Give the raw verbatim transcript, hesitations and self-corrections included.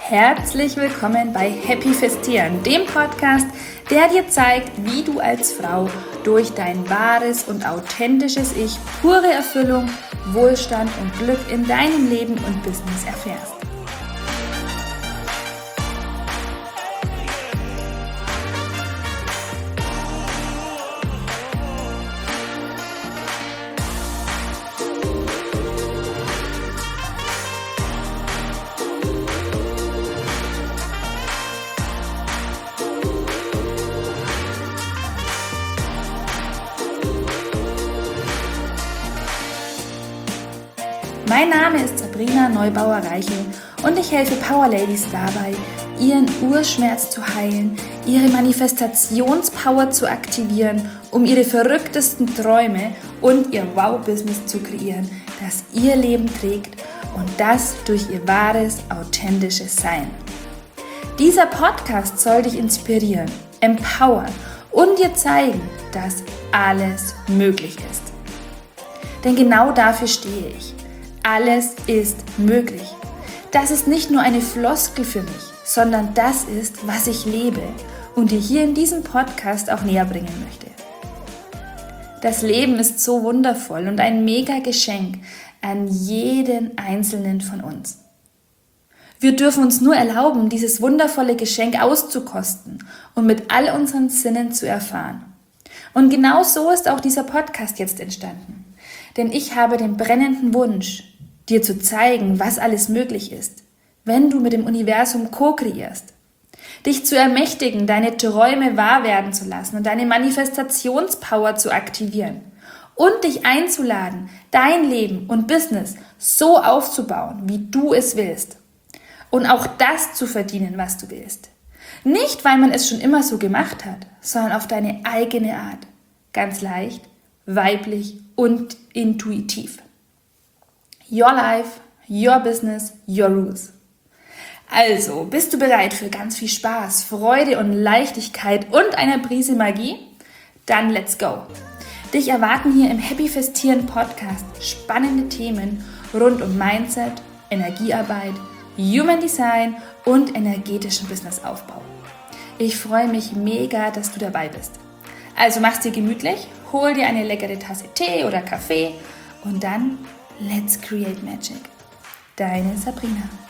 Herzlich willkommen bei Happy Festieren, dem Podcast, der dir zeigt, wie du als Frau durch dein wahres und authentisches Ich pure Erfüllung, Wohlstand und Glück in deinem Leben und Business erfährst. Mein Name ist Sabrina Neubauer-Reichel und ich helfe Power Ladies dabei, ihren Urschmerz zu heilen, ihre Manifestationspower zu aktivieren, um ihre verrücktesten Träume und ihr Wow-Business zu kreieren, das ihr Leben trägt und das durch ihr wahres, authentisches Sein. Dieser Podcast soll dich inspirieren, empowern und dir zeigen, dass alles möglich ist. Denn genau dafür stehe ich. Alles ist möglich. Das ist nicht nur eine Floskel für mich, sondern das ist, was ich lebe und dir hier in diesem Podcast auch näher bringen möchte. Das Leben ist so wundervoll und ein mega Geschenk an jeden Einzelnen von uns. Wir dürfen uns nur erlauben, dieses wundervolle Geschenk auszukosten und mit all unseren Sinnen zu erfahren. Und genau so ist auch dieser Podcast jetzt entstanden. Denn ich habe den brennenden Wunsch, dir zu zeigen, was alles möglich ist, wenn du mit dem Universum co-kreierst. Dich zu ermächtigen, deine Träume wahr werden zu lassen und deine Manifestationspower zu aktivieren. Und dich einzuladen, dein Leben und Business so aufzubauen, wie du es willst. Und auch das zu verdienen, was du willst. Nicht, weil man es schon immer so gemacht hat, sondern auf deine eigene Art. Ganz leicht, weiblich und intuitiv. Your life, your business, your rules. Also, bist du bereit für ganz viel Spaß, Freude und Leichtigkeit und eine Prise Magie? Dann let's go! Dich erwarten hier im Happy Festieren Podcast spannende Themen rund um Mindset, Energiearbeit, Human Design und energetischen Businessaufbau. Ich freue mich mega, dass du dabei bist. Also mach's dir gemütlich, hol dir eine leckere Tasse Tee oder Kaffee und dann let's create magic. Deine Sabrina.